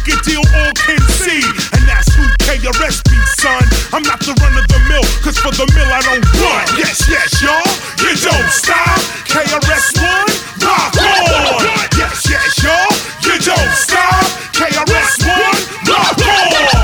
record deal all can see. And that's who KRS be, son. I'm not the run of the mill, cause for the mill I don't run. Yes, yes, y'all, you don't stop. KRS-One, rock on. Yes, yes, y'all, you don't stop. KRS-One, rock on.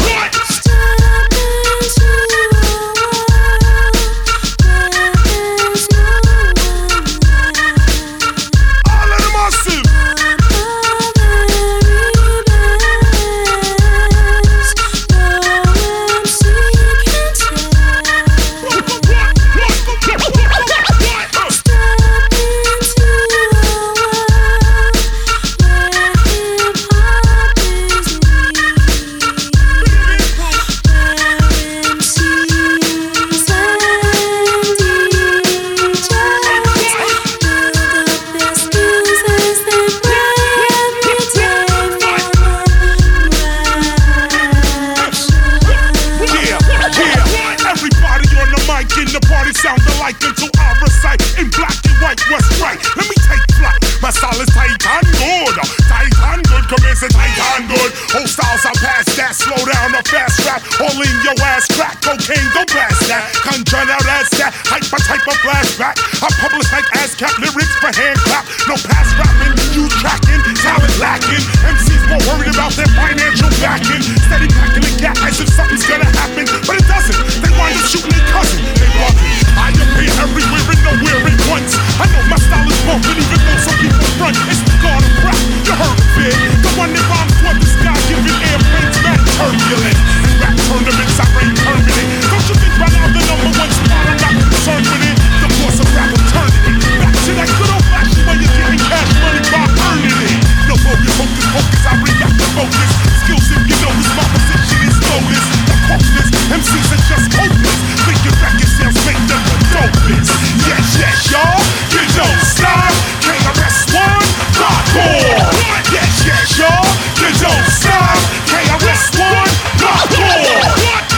All in your ass, crack cocaine, don't blast that. Conjure out as that, hyper type of flashback. I publish like ASCAP lyrics for hand clap. No pass rapping, you tracking, talent lacking. MCs more worried about their financial backing. Steady packing the gap as if something's gonna happen, but it doesn't. They wind up shooting their cousin, they bugging. I appear everywhere and nowhere at once. I know my style is bumping, even though some people front. It's the god of rap, you heard of it. The one that rhymes for the sky, giving airplanes mad turbulent. Rap tournaments, I reign permanent. Don't you think right now the number one spot, I'm not concerned with it. The force of rap eternity. Back to that good old fashioned way of getting cash money by earning it. No focus, focus, focus, I bring back the focus. Skills if you notice, my position is noticed. The hopeless, MCs are just hopeless. Thinking record sales make them the dopest. Yes, yes, y'all, you don't stop. KRS-One, rock on. Yes, yes, y'all, you don't stop. KRS-One, rock on.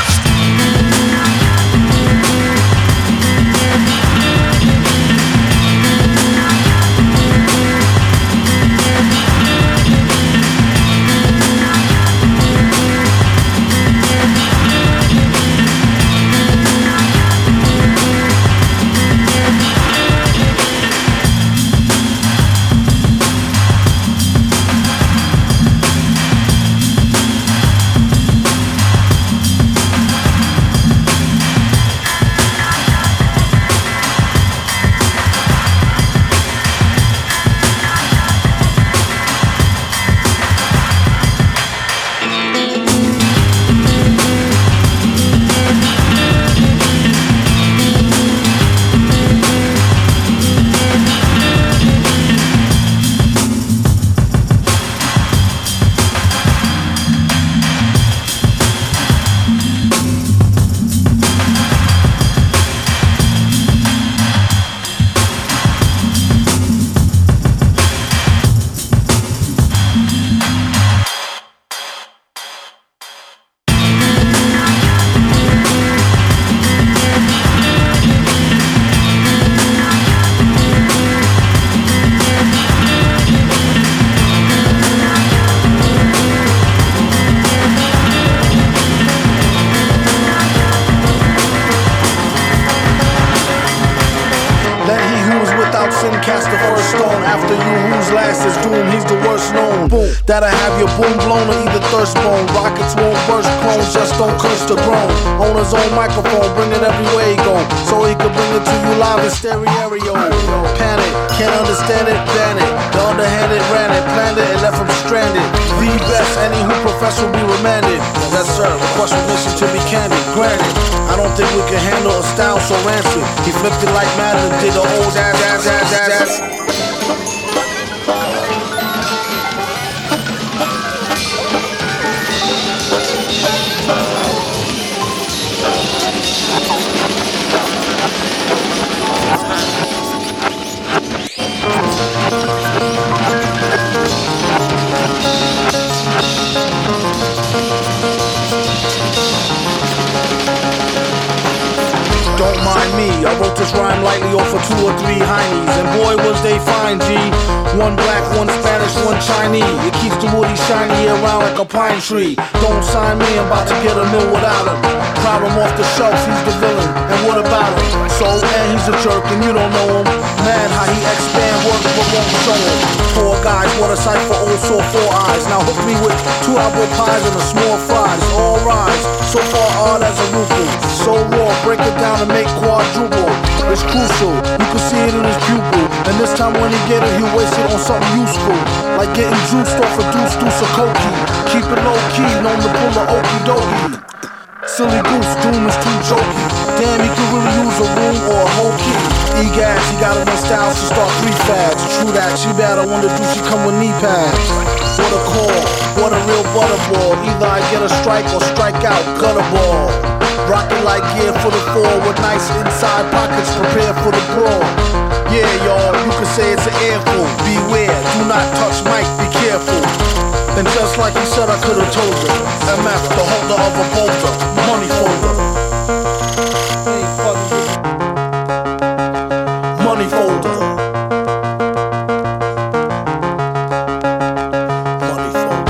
That'll have your boom blown or either thirst bone. Rockets won't burst, clones just don't curse the grown. On his own microphone, bring it everywhere he go, so he can bring it to you live in stereo. Panic, can't understand it, ban it. The underhanded ran it, planned it, and left him stranded. The best, any who professor will be remanded. Yes sir, request permission to be candid, granted. I don't think we can handle a style so rancid. He flipped it like Madden and did the old ass. Don't mind me, I wrote this rhyme lightly off a 2 or 3 heinies, and boy was they fine, G. One black, one Spanish, one Chinese. It keeps the woody shiny around like a pine tree. Don't sign me, I'm about to get a mill without him. Problem off the shelf, he's the villain, and what about him? So, and he's a jerk, and you don't know him. Man, how he expand work but won't show him. 4 guys, what a sight for old sore 4 eyes. Now hook me with 2 apple pies and a small fries. All rise, so far odd as a rupee. So raw, break it down and make quadruple. It's crucial, you can see it in his pupil. And this time when he get it, he'll waste it on something useful. Like getting juiced off a deuce a cokie. Keep it low key, known to pull a okie dokie. Silly goose, doom is too jokey. Damn, he could really use a room or a whole key. E-gas, he got enough styles to start 3 fads. True that, she bad, I wonder do she come with knee pads. What a call, what a real butterball. Either I get a strike or strike out, gutter ball. Rockin' like gear for the 4 with nice inside pockets prepared for the brawl. Yeah, y'all, you could say it's an airful. Beware, do not touch mic, be careful. And just like he said, I could've told you. MF, the holder of a boulder, money folder. Money folder. Money folder.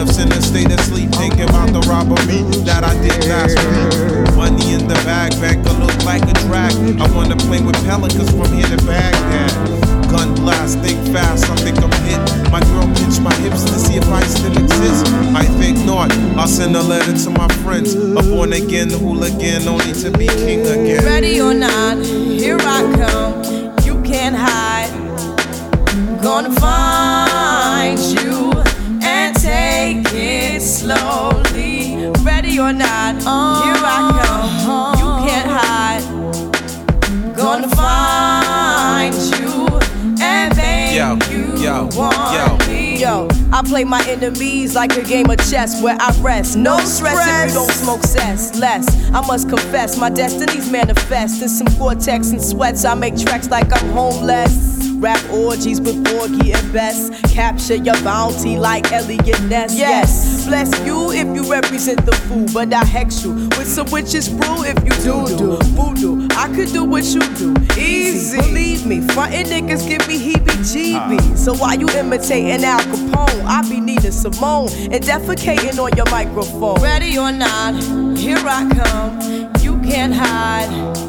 left in a state of sleep, thinking about the robbery that I did last week. Money in the bag, banker look like a drag. I wanna play with pelicans from here to Baghdad. Gun blast, think fast, I think I'm hit. My girl pinched my hips to see if I still exist. I think not, I'll send a letter to my friends. A born again hooligan, only to be king again. Ready or not, here I come. You can't hide. Gonna find you and take it slowly. Ready or not, here I come. You can't hide. Gonna find you and make you want me. Yo, I play my enemies like a game of chess where I rest. No stress if you don't smoke cess. Less, I must confess, my destinies manifest. In some Gore-Tex and sweats, I make tracks like I'm homeless. Rap orgies with Borgie and Best. Capture your bounty like Elliot Ness. Yes, bless you if you represent the fool, but I hex you with some witches brew if you do voodoo. I could do what you do, easy. Believe me, frontin' niggas give me heebie-jeebies. So while you imitating Al Capone, I be Nina Simone and defecating on your microphone. Ready or not, here I come. You can't hide.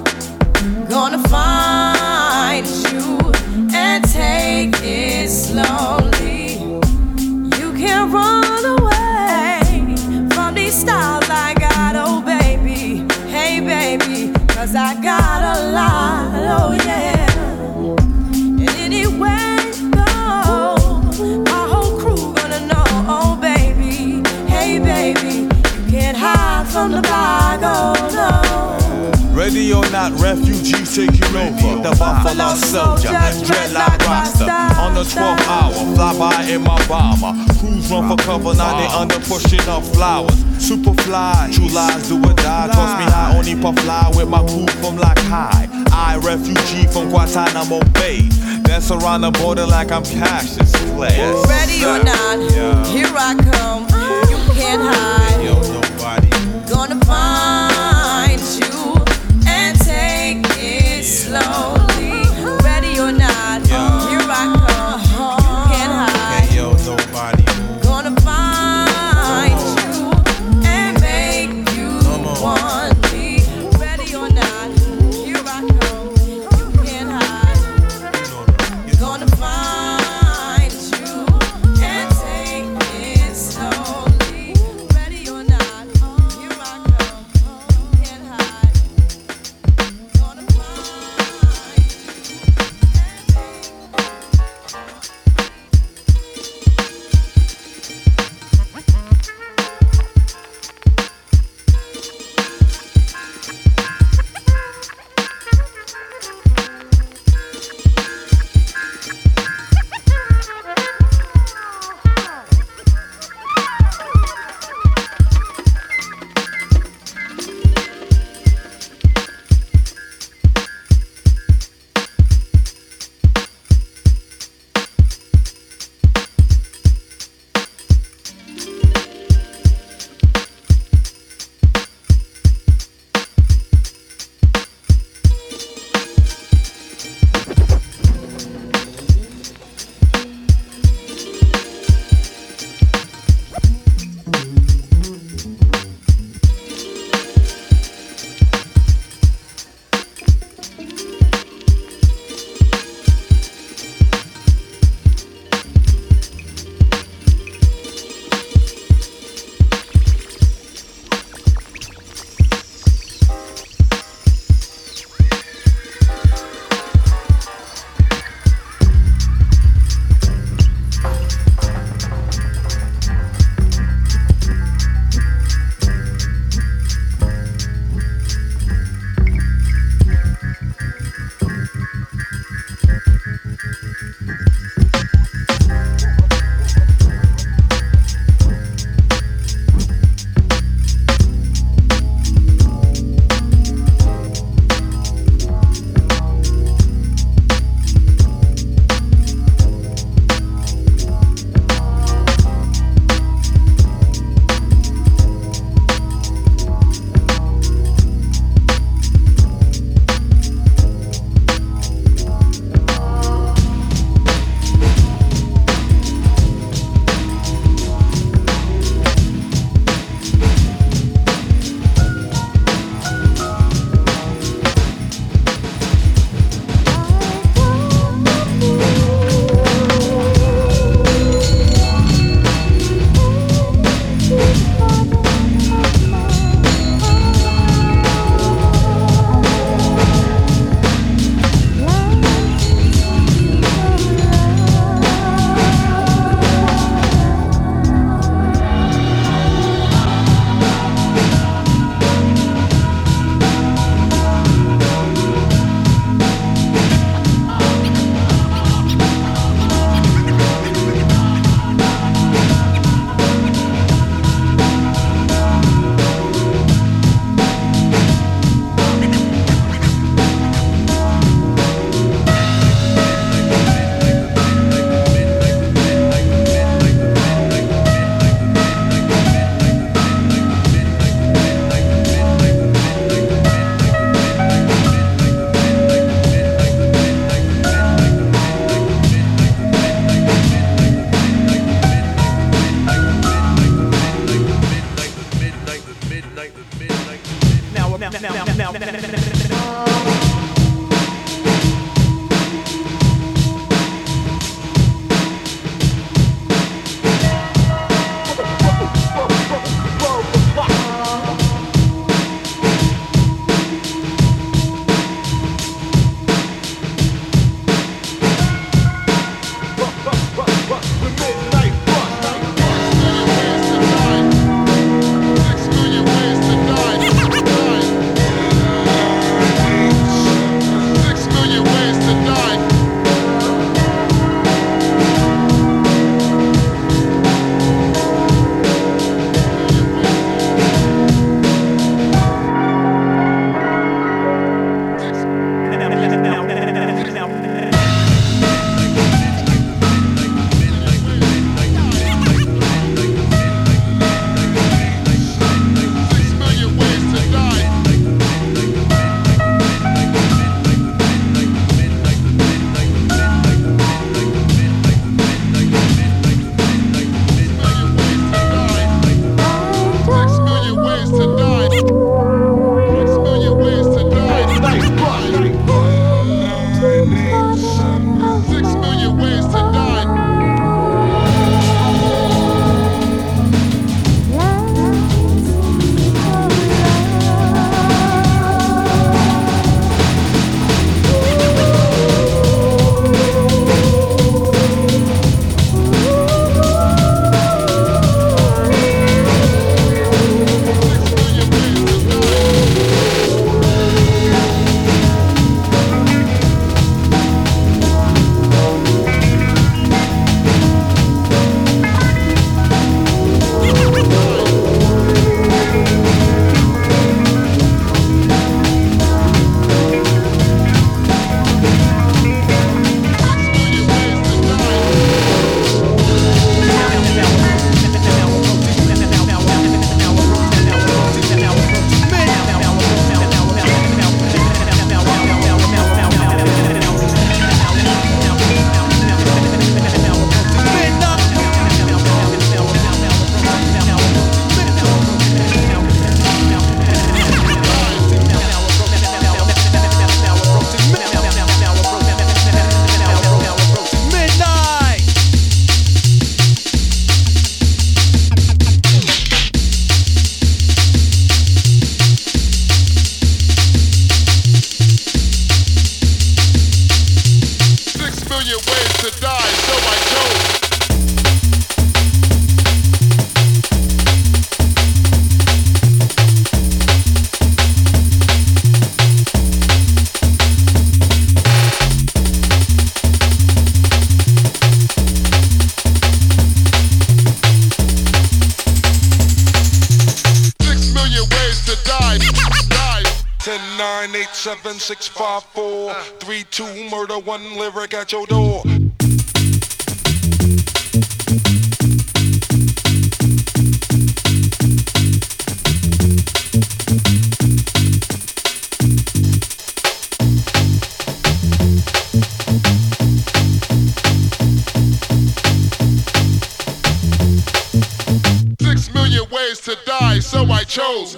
Gonna find you and take it slowly. You can't run away from these styles I got, oh baby. Hey baby, cause I got a lot, oh yeah. And anywhere you go, my whole crew gonna know, oh baby. Hey baby, you can't hide from the bag, oh no. Ready or not, refugees taking over. The Buffalo Soldier, dreadlock roster. On the 12th hour, fly by in my bomber. Crews run for cover, now they under pushing up flowers. Super fly, true lies do or die. Toss me high, only puff fly with my crew from like high. I, refugee from Guantanamo Bay. Dance around the border like I'm Cassius Clay. Ready or not, here I come. You can't hide. Yo, nobody. Gonna find you and take it slowly. Ready or not, here I come. You can't hide. Yo, nobody. Gonna find you and make you want me. Ready or not, here I come. You can't hide. Gonna find you and take it slowly. Ready 7-6-5-4 3-2 murder, one lyric at your door. Ways to die, so I chose.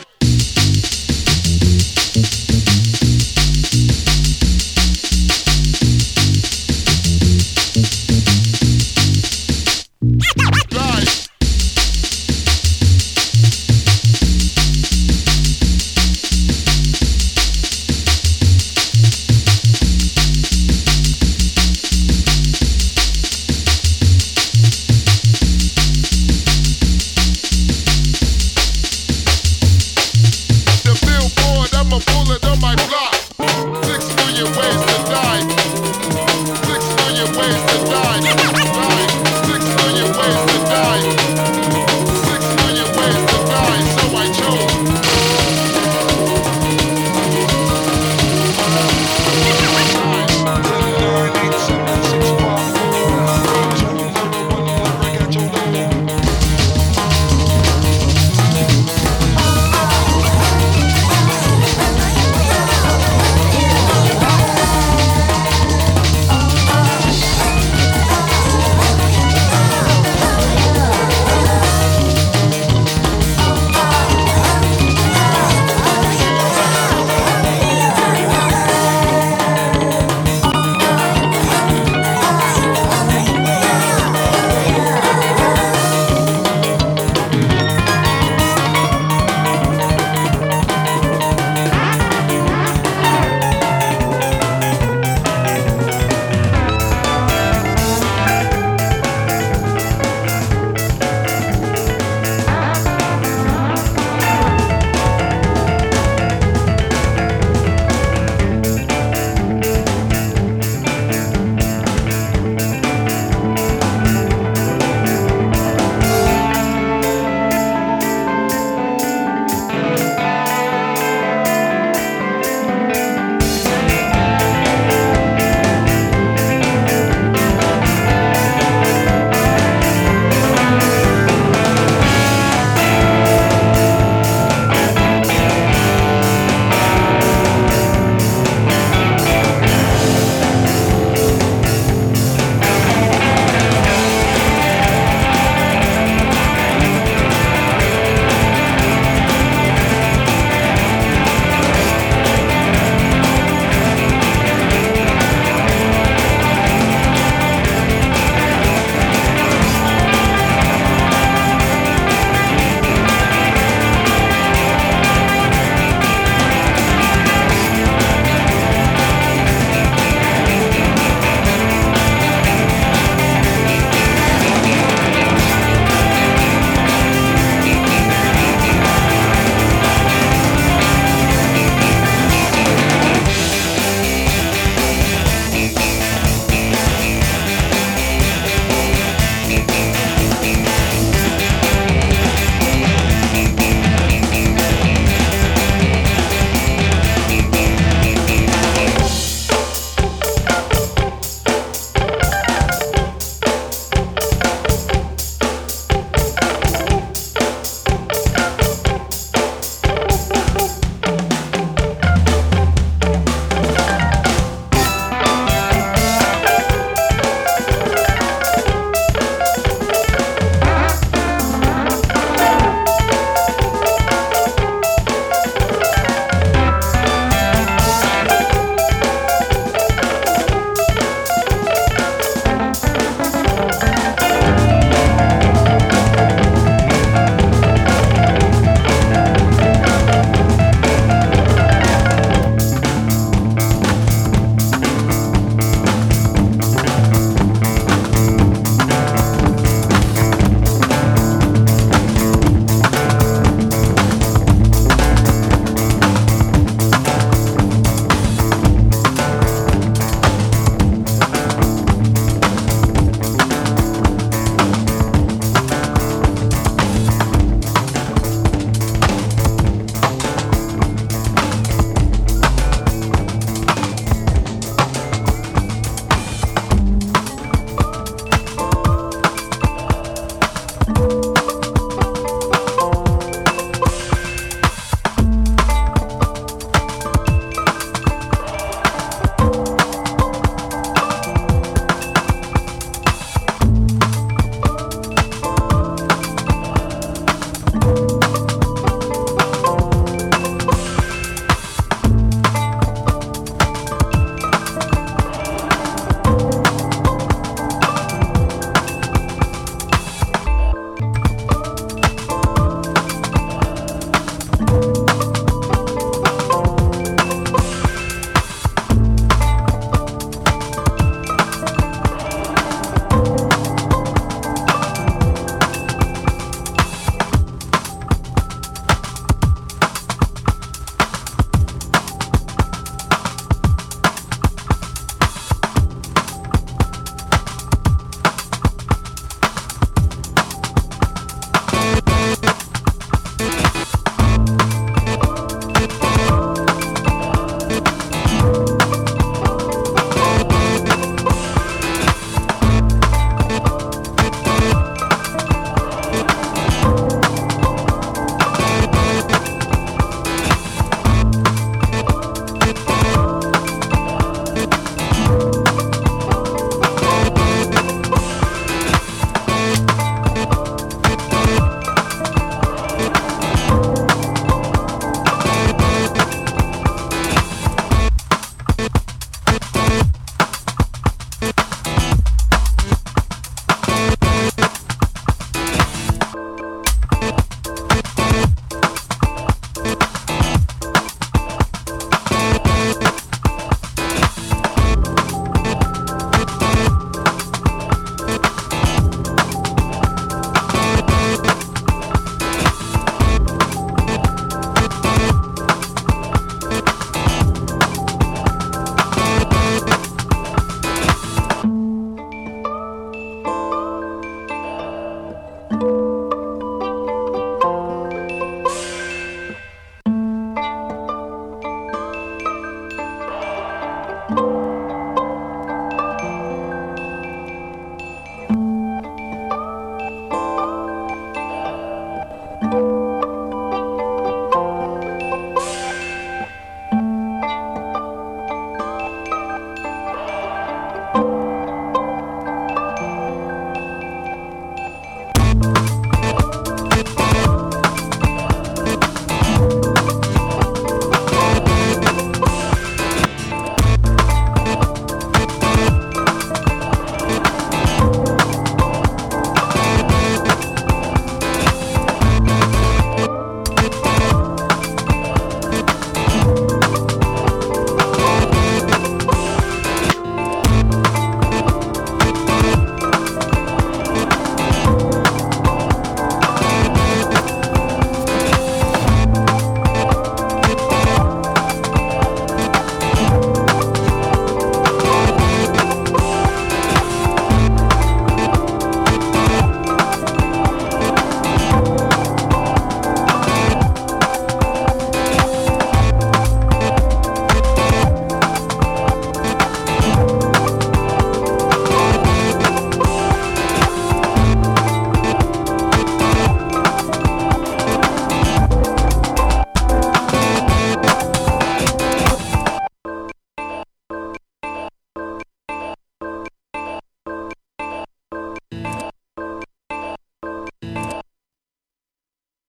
Bye.